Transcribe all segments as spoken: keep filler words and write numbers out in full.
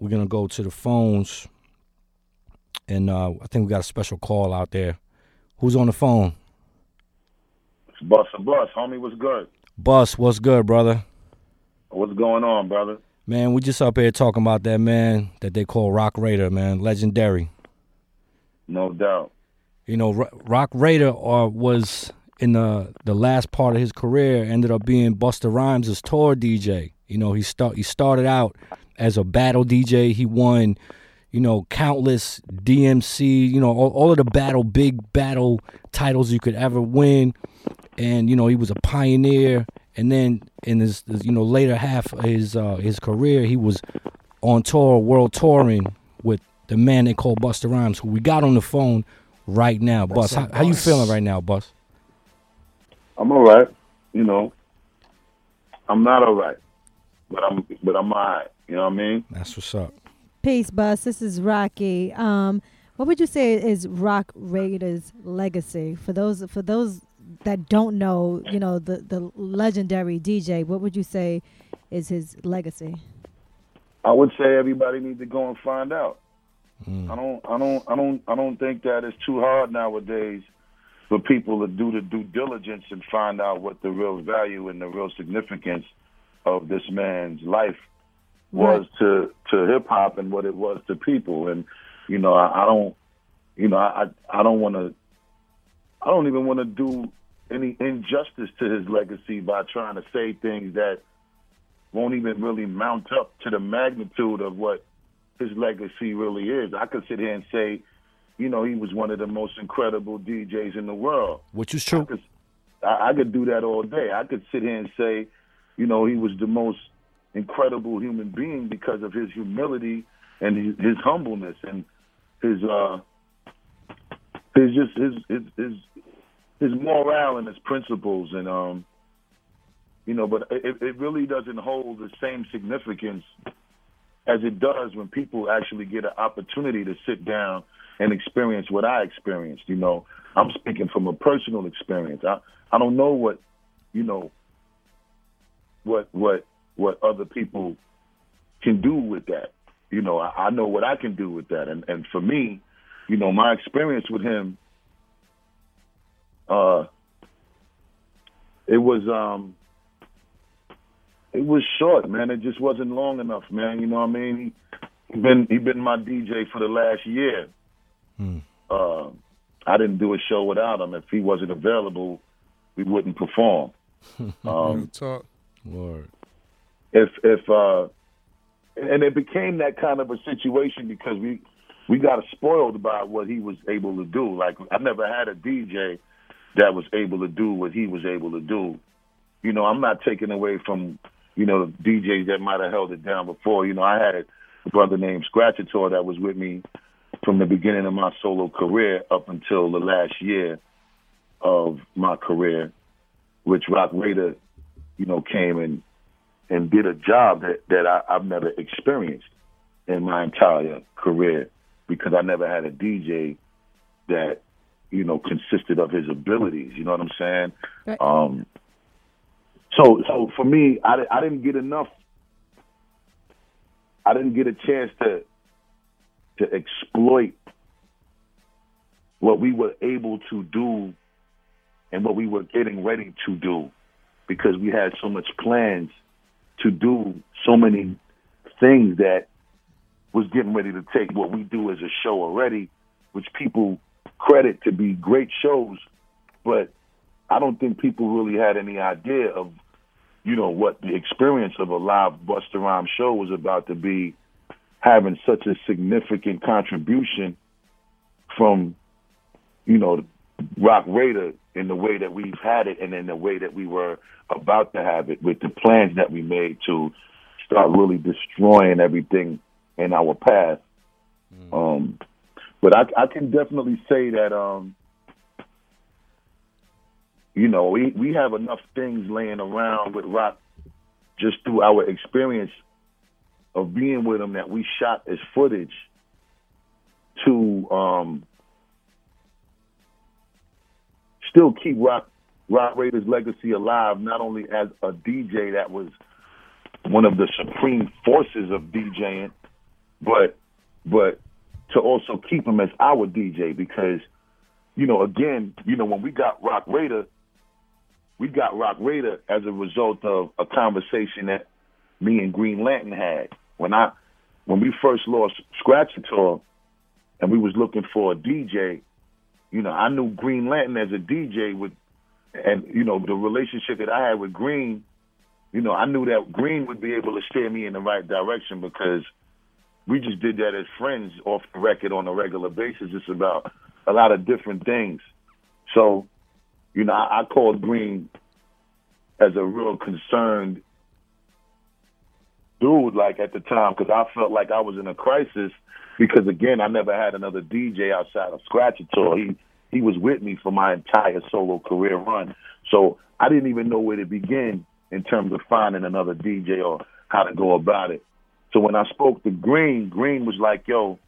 we're gonna go to the phones, and uh, I think we got a special call out there. Who's on the phone? It's Bus a Bus, homie. What's good? Bus, what's good, brother? What's going on, brother? Man, we just up here talking about that man that they call Rock Raider, man, legendary. No doubt. You know, R- Rock Raider uh, was in the the last part of his career, ended up being Busta Rhymes' tour D J. You know, he start he started out as a battle D J. He won, you know, countless D M C, you know, all, all of the battle, big battle titles you could ever win. And, you know, he was a pioneer. And then in his, you know, later half of his uh, his career, he was on tour, world touring with the man they call Busta Rhymes, who we got on the phone right now. Bus, how, how you feeling right now, Bus? I'm all right. You know, I'm not all right, but I'm but I'm all right. You know what I mean? That's what's up. Peace, Bus. This is Rocky. Um, what would you say is Rock Raider's legacy for those for those that don't know? You know, the the legendary D J. What would you say is his legacy? I would say everybody needs to go and find out. Mm. I don't, I don't, I don't, I don't think that it's too hard nowadays for people to do the due diligence and find out what the real value and the real significance of this man's life was Right. to to hip hop and what it was to people. And you know, I, I don't, you know, I I don't want to, I don't even want to do any injustice to his legacy by trying to say things that won't even really mount up to the magnitude of what his legacy really is. I could sit here and say, you know, he was one of the most incredible D Js in the world. Which is true. I could, I, I could do that all day. I could sit here and say, you know, he was the most incredible human being because of his humility and his, his humbleness and his uh, his just his his his, his morale and his principles and um, you know, but it, it really doesn't hold the same significance as it does when people actually get an opportunity to sit down and experience what I experienced. You know, I'm speaking from a personal experience. I, I don't know what, you know, what what what other people can do with that. You know, I, I know what I can do with that. And, and for me, you know, my experience with him, uh, it was um, it was short, man. It just wasn't long enough, man. You know what I mean? He, he been he been my D J for the last year. Hmm. Uh, I didn't do a show without him. If he wasn't available, we wouldn't perform. Um, Talk. Word. if if uh, and it became that kind of a situation because we we got spoiled by what he was able to do. Like I never had a D J that was able to do what he was able to do. You know, I'm not taking away from, you know, the D Js that might have held it down before. You know, I had a brother named Scratchator that was with me from the beginning of my solo career up until the last year of my career, which Rock Raider, you know, came and and did a job that, that I, I've never experienced in my entire career because I never had a D J that, you know, consisted of his abilities. You know what I'm saying? Right. Um, so, so for me, I, I didn't get enough. I didn't get a chance to to exploit what we were able to do and what we were getting ready to do because we had so much plans to do so many things that was getting ready to take what we do as a show already, which people credit to be great shows, but I don't think people really had any idea of, you know, what the experience of a live Busta Rhymes show was about to be, having such a significant contribution from, you know, Rock Raider in the way that we've had it and in the way that we were about to have it with the plans that we made to start really destroying everything in our path. Mm. Um, but I, I can definitely say that, um, you know, we, we have enough things laying around with Rock just through our experience of being with him that we shot as footage to um, still keep Rock, Rock Raider's legacy alive, not only as a D J that was one of the supreme forces of DJing, but but to also keep him as our D J because, you know, again, you know, when we got Rock Raider, we got Rock Raider as a result of a conversation that me and Green Lantern had. When I when we first lost Scratchator and we was looking for a D J, you know, I knew Green Lantern as a D J with, and, you know, the relationship that I had with Green, you know, I knew that Green would be able to steer me in the right direction because we just did that as friends off the record on a regular basis. It's about a lot of different things. So, you know, I, I called Green as a real concerned dude, like, at the time, because I felt like I was in a crisis because, again, I never had another D J outside of Scratchator. He he was with me for my entire solo career run. So I didn't even know where to begin in terms of finding another D J or how to go about it. So when I spoke to Green, Green was like, yo,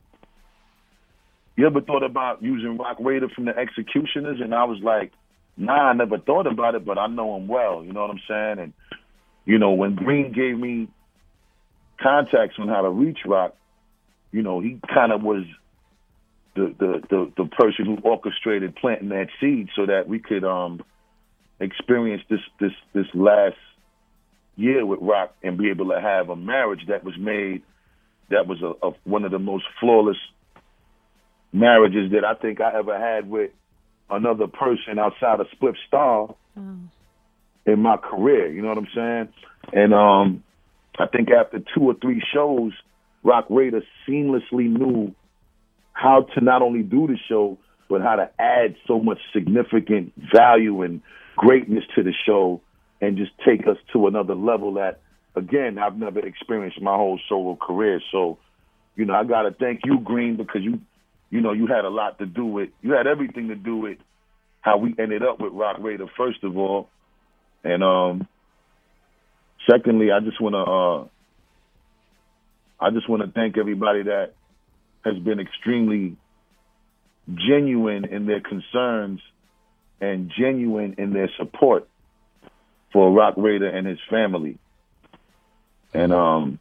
you ever thought about using Rock Raider from the Executioners? And I was like, nah, I never thought about it, but I know him well. You know what I'm saying? And, you know, when Green gave me contacts on how to reach Rock, you know, he kind of was the, the, the, the person who orchestrated planting that seed so that we could um, experience this, this, this last year with Rock and be able to have a marriage that was made, that was a, a, one of the most flawless marriages that I think I ever had with another person outside of Spliff Star oh. in my career. You know what I'm saying? And um, I think after two or three shows, Rock Raider seamlessly knew how to not only do the show, but how to add so much significant value and greatness to the show and just take us to another level that, again, I've never experienced my whole solo career. So, you know, I got to thank you, Green, because you, you know, you had a lot to do with, you had everything to do with how we ended up with Rock Raider, first of all. And um, secondly, I just want to, uh, I just want to thank everybody that has been extremely genuine in their concerns and genuine in their support for Rock Raider and his family. And um,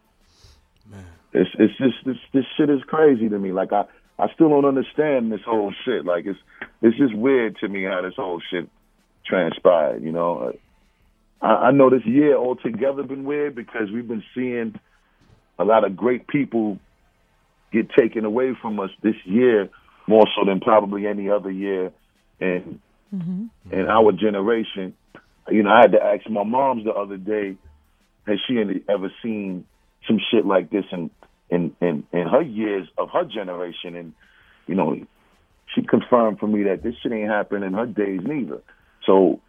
Man. it's it's just this this shit is crazy to me. Like I, I still don't understand this whole shit. Like it's it's just weird to me how this whole shit transpired. You know, I, I know this year altogether been weird because we've been seeing a lot of great people get taken away from us this year, more so than probably any other year in mm-hmm. in our generation. You know, I had to ask my moms the other day, has she ever seen some shit like this in, in, in, in her years of her generation? And, you know, she confirmed for me that this shit ain't happened in her days neither. So,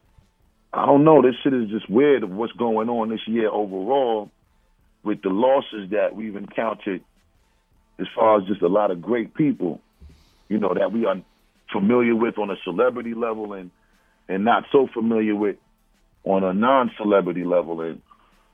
I don't know. This shit is just weird of what's going on this year overall with the losses that we've encountered as far as just a lot of great people, you know, that we are familiar with on a celebrity level and and not so familiar with on a non-celebrity level. And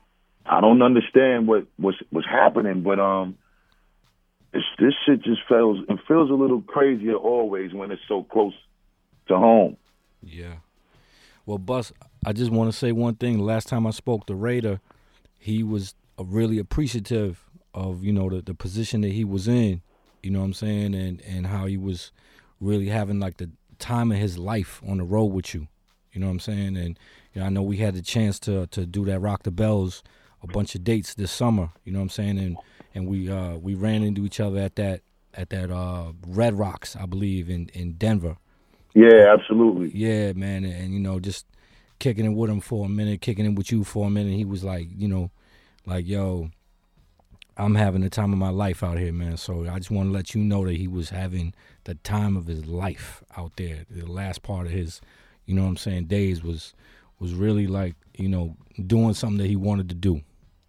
I don't understand what was was happening, but um, it's, this shit just feels it feels a little crazier always when it's so close to home. Yeah. Well, Bus, I just want to say one thing. The last time I spoke to Raider, he was really appreciative of, you know, the, the position that he was in, you know what I'm saying, and, and how he was really having like the time of his life on the road with you, you know what I'm saying? And you know, I know we had the chance to to do that Rock the Bells, a bunch of dates this summer, you know what I'm saying? And and we uh, we ran into each other at that at that uh, Red Rocks, I believe, in, in Denver. Yeah, absolutely. Yeah, man, and, and you know, just kicking it with him for a minute, kicking it with you for a minute. He was like, you know, like, yo, I'm having the time of my life out here, man. So I just want to let you know that he was having the time of his life out there. The last part of his, you know what I'm saying, days was was really like, you know, doing something that he wanted to do.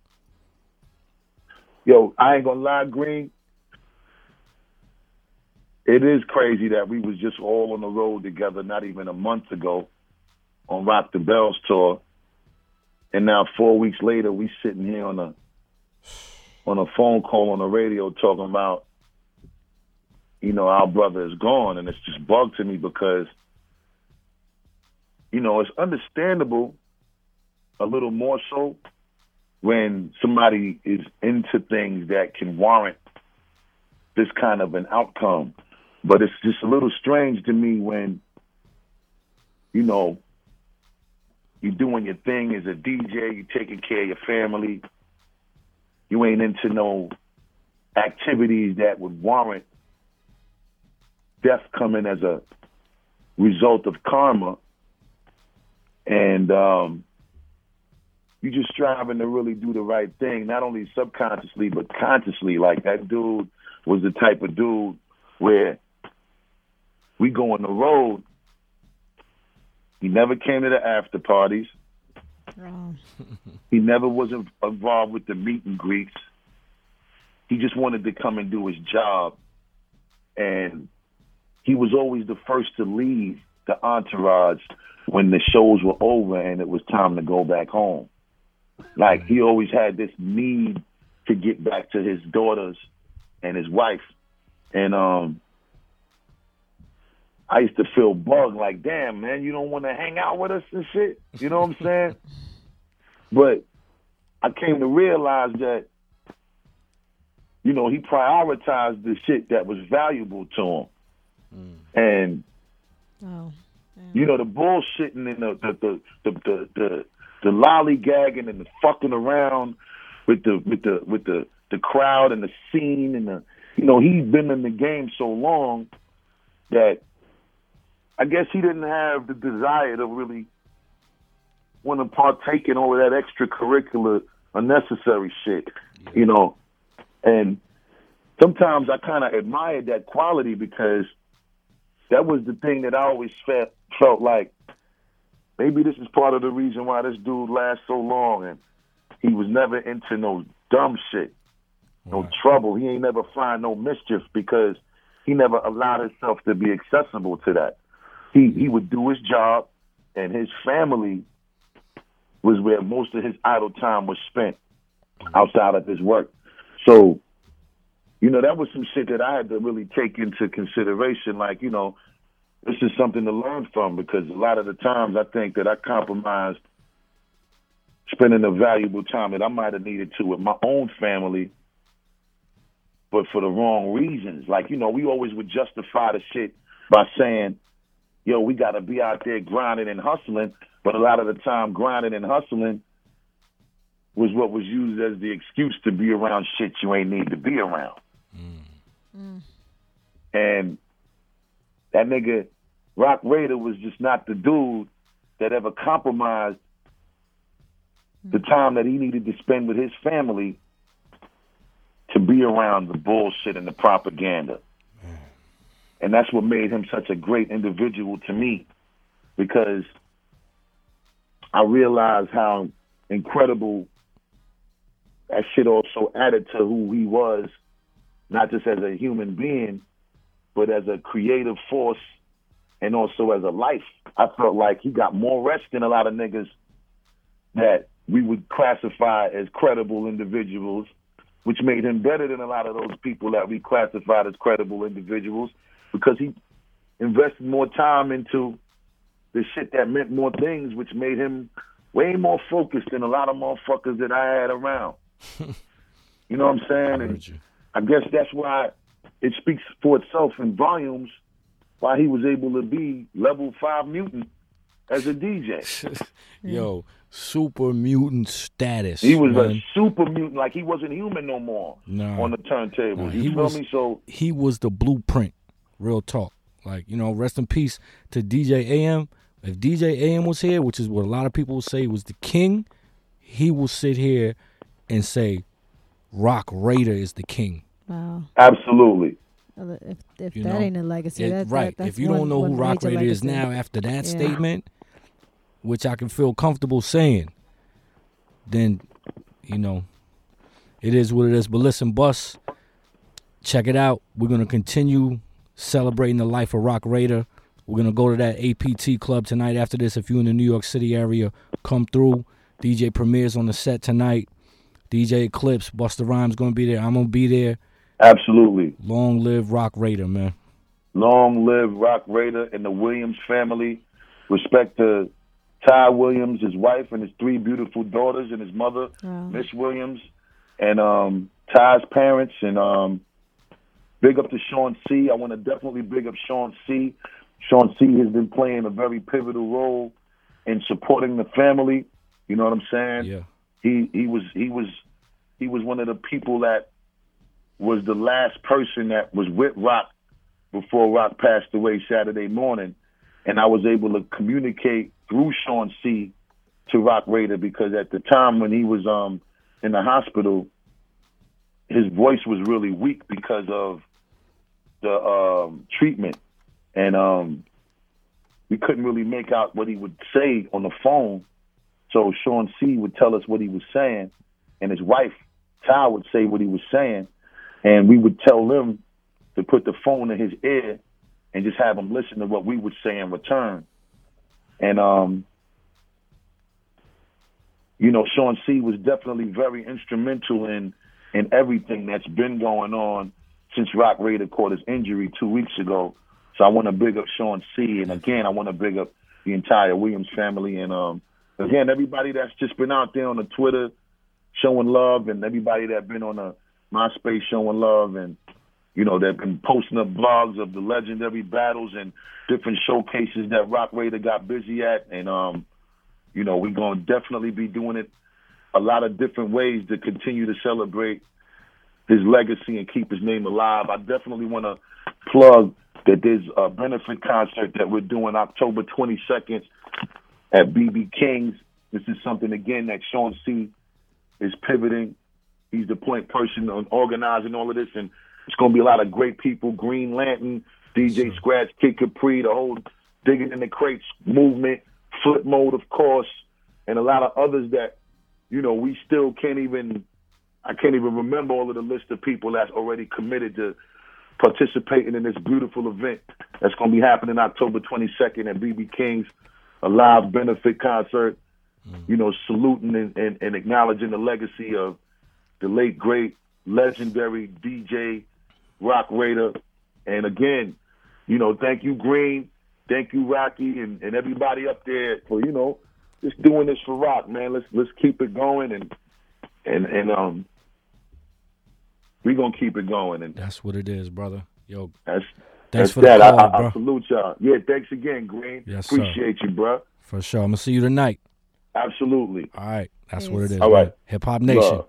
Yo, I ain't gonna lie, Green. It is crazy that we was just all on the road together not even a month ago on Rock the Bells tour. And now four weeks later, we sitting here on a on a phone call on the radio talking about, you know, our brother is gone. And it's just bugged to me because, you know, it's understandable a little more so when somebody is into things that can warrant this kind of an outcome. But it's just a little strange to me when, you know, you're doing your thing as a D J, you're taking care of your family, you ain't into no activities that would warrant death coming as a result of karma, and um, you just striving to really do the right thing, not only subconsciously but consciously. Like, that dude was the type of dude where we go on the road, he never came to the after parties. Oh. He never was involved with the meet and greets. He just wanted to come and do his job. And he was always the first to leave the entourage when the shows were over and it was time to go back home. Like, he always had this need to get back to his daughters and his wife. And um, I used to feel bugged, like, damn, man, you don't want to hang out with us and shit? You know what I'm saying? But I came to realize that, you know, he prioritized the shit that was valuable to him. Mm. And, oh, you know, the bullshitting and the the the the, the, the, the lollygagging and the fucking around with the with the with the, the crowd and the scene and the, you know, he'd been in the game so long that I guess he didn't have the desire to really want to partake in all of that extracurricular, unnecessary shit, you know. And sometimes I kind of admired that quality because that was the thing that I always felt, felt like maybe this is part of the reason why this dude lasts so long, and he was never into no dumb shit, no right. trouble. He ain't never find no mischief because he never allowed himself to be accessible to that. He he would do his job, and his family was where most of his idle time was spent outside of his work. So, you know, that was some shit that I had to really take into consideration. Like, you know, this is something to learn from, because a lot of the times I think that I compromised spending the valuable time that I might have needed to with my own family, but for the wrong reasons. Like, you know, we always would justify the shit by saying, yo, we got to be out there grinding and hustling. But a lot of the time, grinding and hustling was what was used as the excuse to be around shit you ain't need to be around. Mm. Mm. And that nigga, Rock Raider, was just not the dude that ever compromised mm. the time that he needed to spend with his family to be around the bullshit and the propaganda. Mm. And that's what made him such a great individual to me, because I realized how incredible that shit also added to who he was, not just as a human being, but as a creative force and also as a life. I felt like he got more rest than a lot of niggas that we would classify as credible individuals, which made him better than a lot of those people that we classified as credible individuals, because he invested more time into the shit that meant more things, which made him way more focused than a lot of motherfuckers that I had around. You know what I'm saying? And I guess that's why it speaks for itself in volumes why he was able to be level five mutant as a D J. Yo, super mutant status. He was man. a super mutant, like he wasn't human no more nah, on the turntable. Nah, you he feel was, me? So he was the blueprint. Real talk. Like, you know, rest in peace to D J A M. If D J A M was here, which is what a lot of people will say was the king, he will sit here and say Rock Raider is the king. Wow. Absolutely. If, if that know? ain't a legacy, it, that, right. That, that's if you one, don't know who Rock Raider legacy. is now after that yeah. statement, which I can feel comfortable saying, then, you know, it is what it is. But listen, Bus, check it out. We're going to continue celebrating the life of Rock Raider. We're going to go to that A P T club tonight after this. If you're in the New York City area, come through. D J Premier's on the set tonight. D J Eclipse, Busta Rhymes going to be there. I'm going to be there. Absolutely. Long live Rock Raider, man. Long live Rock Raider and the Williams family. Respect to Ty Williams, his wife, and his three beautiful daughters, and his mother, Wow. Miss Williams, and um, Ty's parents, and um, big up to Sean C. I want to definitely big up Sean C. Sean C. has been playing a very pivotal role in supporting the family. You know what I'm saying? Yeah. He he was he was he was one of the people that was the last person that was with Rock before Rock passed away Saturday morning, and I was able to communicate through Sean C. to Rock Raider, because at the time when he was um in the hospital, his voice was really weak because of the um, treatment, and um, we couldn't really make out what he would say on the phone. So Sean C. would tell us what he was saying, and his wife, Ty, would say what he was saying, and we would tell them to put the phone in his ear and just have him listen to what we would say in return. And, um, you know, Sean C. was definitely very instrumental in, in everything that's been going on since Rock Raider caught his injury two weeks ago. So I want to big up Sean C. And, again, I want to big up the entire Williams family. And, um, again, everybody that's just been out there on the Twitter showing love, and everybody that's been on the MySpace showing love, and, you know, they've been posting up blogs of the legendary battles and different showcases that Rock Raider got busy at. And, um, you know, we're going to definitely be doing it a lot of different ways to continue to celebrate his legacy and keep his name alive. I definitely want to plug that there's a benefit concert that we're doing October twenty-second at B B King's. This is something, again, that Sean C. is pivoting. He's the point person on organizing all of this, and it's going to be a lot of great people. Green Lantern, D J Scratch, Kid Capri, the whole Digging in the Crates movement, Flip Mode, of course, and a lot of others that, you know, we still can't even, I can't even remember all of the list of people that's already committed to participating in this beautiful event that's going to be happening October twenty-second at B B King's, a live benefit concert, mm. you know, saluting and, and, and acknowledging the legacy of the late, great, legendary D J Rock Raider. And again, you know, thank you, Green. Thank you, Rocky, and, and everybody up there for, you know, just doing this for Rock, man. Let's let's keep it going, and and and um, we're gonna keep it going. And that's what it is, brother. Yo, that's thanks that's for that. the call, I, I, bro. I salute y'all. Yeah, thanks again, Green. Yes, appreciate sir. you, bro. For sure. I'm gonna see you tonight. Absolutely. All right, that's Peace. what it is. All right, Hip Hop Nation. Love.